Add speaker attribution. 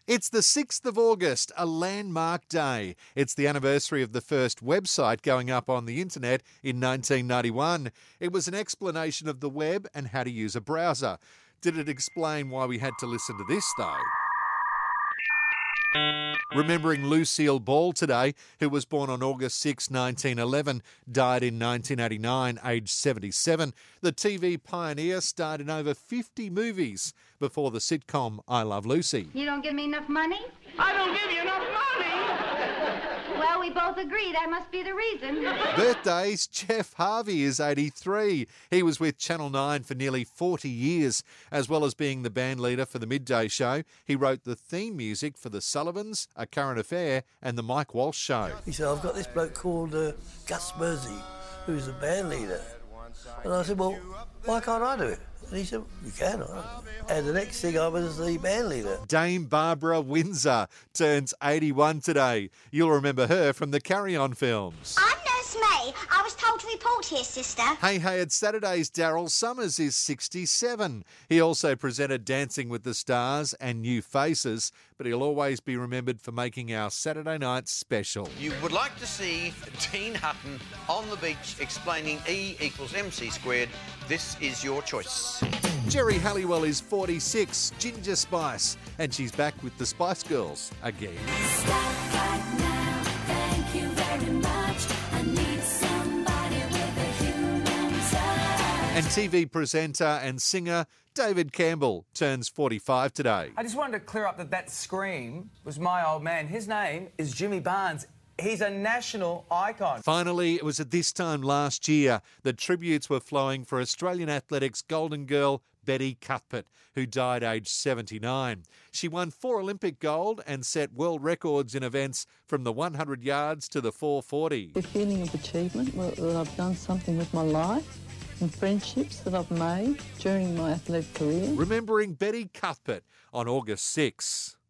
Speaker 1: It's the 6th of August, a landmark day. It's the anniversary of the first website going up on the internet in 1991. It was an explanation of the web and how to use a browser. Did it explain why we had to listen to this, though? Remembering Lucille Ball today, who was born on August 6, 1911, died in 1989, aged 77. The TV pioneer starred in over 50 movies before the sitcom I Love Lucy.
Speaker 2: You don't give me enough money?
Speaker 3: I don't give you enough money!
Speaker 2: Well, we both agree that must be the reason.
Speaker 1: Birthdays, Jeff Harvey is 83. He was with Channel 9 for nearly 40 years. As well as being the band leader for the Midday Show, he wrote the theme music for The Sullivans, A Current Affair and The Mike Walsh Show.
Speaker 4: He said, I've got this bloke called Gus Mersey, who's the band leader. And I said, well, why can't I do it? And he said, you can. And the next thing, I was the band leader.
Speaker 1: Dame Barbara Windsor turns 81 today. You'll remember her from the Carry On films.
Speaker 5: I'm Nurse May. I was told to report here, sister.
Speaker 1: Hey, it's Saturdays. Daryl Summers is 67. He also presented Dancing with the Stars and New Faces, but he'll always be remembered for making our Saturday night special.
Speaker 6: You would like to see Dean Hutton on the beach explaining E equals MC squared. This is your choice.
Speaker 1: Jerry Halliwell is 46, Ginger Spice, and she's back with the Spice Girls again.
Speaker 7: Stop right now, thank you very much. I need somebody with a human touch.
Speaker 1: And TV presenter and singer David Campbell turns 45 today.
Speaker 8: I just wanted to clear up that scream was my old man. His name is Jimmy Barnes. He's a national icon.
Speaker 1: Finally, it was at this time last year that tributes were flowing for Australian athletics golden girl Betty Cuthbert, who died aged 79. She won 4 Olympic gold and set world records in events from the 100 yards to the 440.
Speaker 9: The feeling of achievement, that I've done something with my life and friendships that I've made during my athletic career.
Speaker 1: Remembering Betty Cuthbert on August 6.